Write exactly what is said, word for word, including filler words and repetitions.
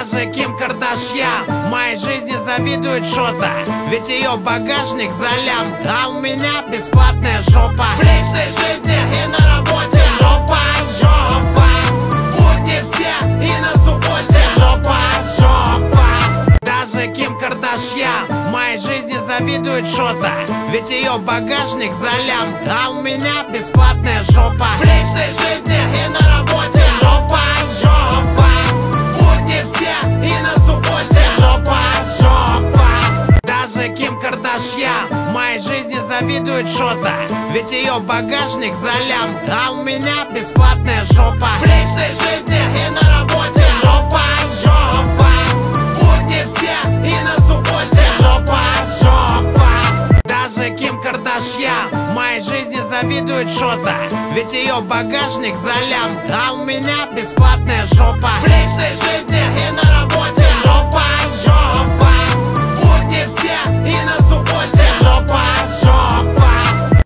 Даже Ким Кардашьян моей жизни завидует что-то, ведь ее багажник за лям, а у меня бесплатная жопа. В личной жизни и на работе жопа, жопа. Будни все и на субботе жопа, жопа. Даже Ким Кардашьян моей жизни завидует что-то, ведь ее багажник за лям, а у меня бесплатная жопа. В личной жизни и на работе жопа, жопа. Будни все и на субботе жопа, жопа. Даже Ким Кардашьян моей жизни завидует что-то, ведь ее багажник за лям, а у меня бесплатная жопа. В личной жизни и на работе жопа, жопа. Будни все и на субботе жопа, жопа. Даже Ким Кардашьян моей жизни завидует что-то, ведь ее багажник за лям, а у меня бесплатная жопа. В личной жизни